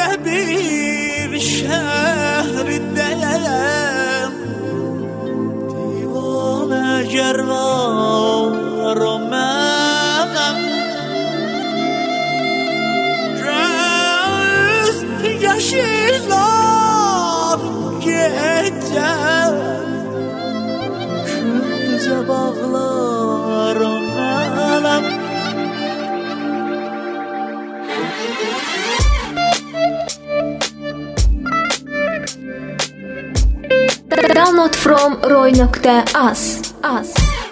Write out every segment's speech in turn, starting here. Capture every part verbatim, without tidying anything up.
Belə bir şəhrdəyəm, divanə gərvarım mənəm. Göz yaşlar gecəm, küncə bağlarım mənəm. Download from roy nokta az. Az.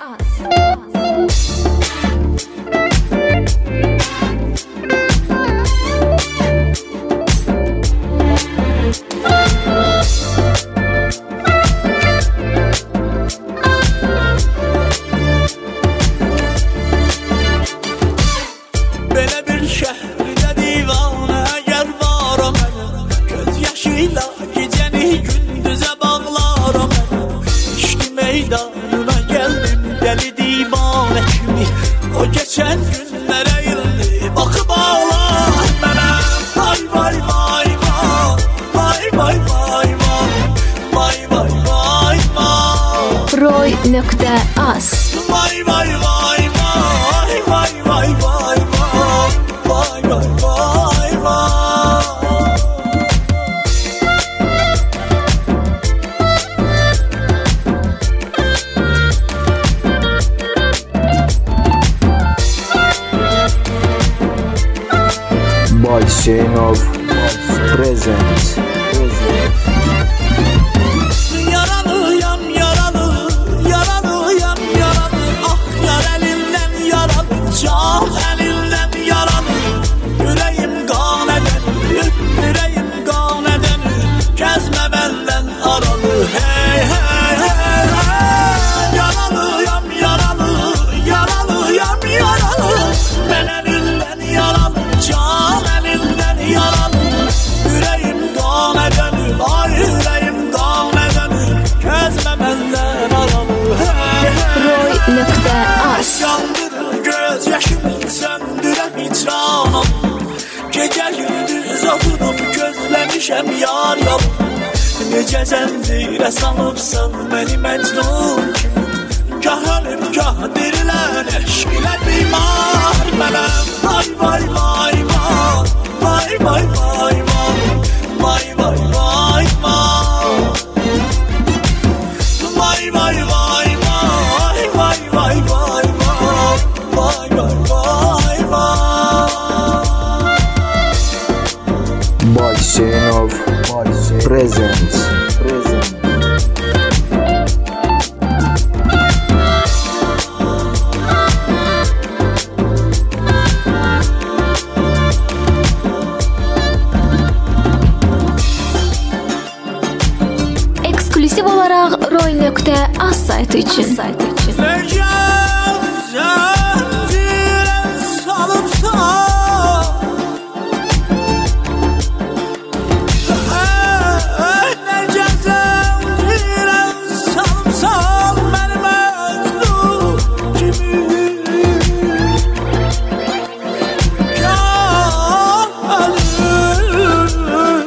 Belə bir şəhridə divanə gərvarım mənəm. Göz yaşıyla gecəni gündüzə bağlarım mənəm. İşki meydanına gəldim dəli divanə kimi. O keçən günlərə ildi baxıb ağlar mənəm. Vay vay vay vay, vay vay vay vay, vay vay vay vay. roy nokta az. Vay vay vay vay, vay vay vay vay, vay vay vay vay. Boy Hüseynov presents. Yaralıyam yaralı, yaralıyam yaralı. Ah yar elinden yaralı, can elinden yaralı. Yüreğim kan eden, yüreğim kan eden. Gezme benden aralı, hey hey hey hey. Yaralıyam yaralı, yaralıyam yaralı. Ben elinden yaralı, can elinden yaralı. Yüreğim kan eden, ay yüreğim kan eden. Gezme benden aralı, hey hey. roy nokta az. Yandırır göz yaşımı söndürem hicranım. Gece gündüz oturup gözlemişem yar yar. Necə zəncirə salıbsan məni məcnun kimi. Gah ölüm gah dirilən eşq ilə bimar mənəm. Vay vay vay vay, vay vay vay vay, vay vay vay vay. Vay vay vay vay, vay vay vay vay, vay vay vay vay. Boy Hüseynov presents. Eksklusiv olarak roy nokta az saytı için. Saytı için. Necə zəncirə salıbsan, necə zəncirə salıbsan məni məcnun kimi. Gah ölüm,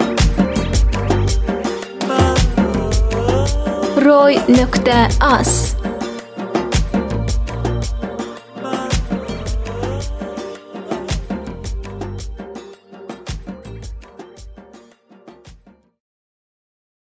roy nokta az.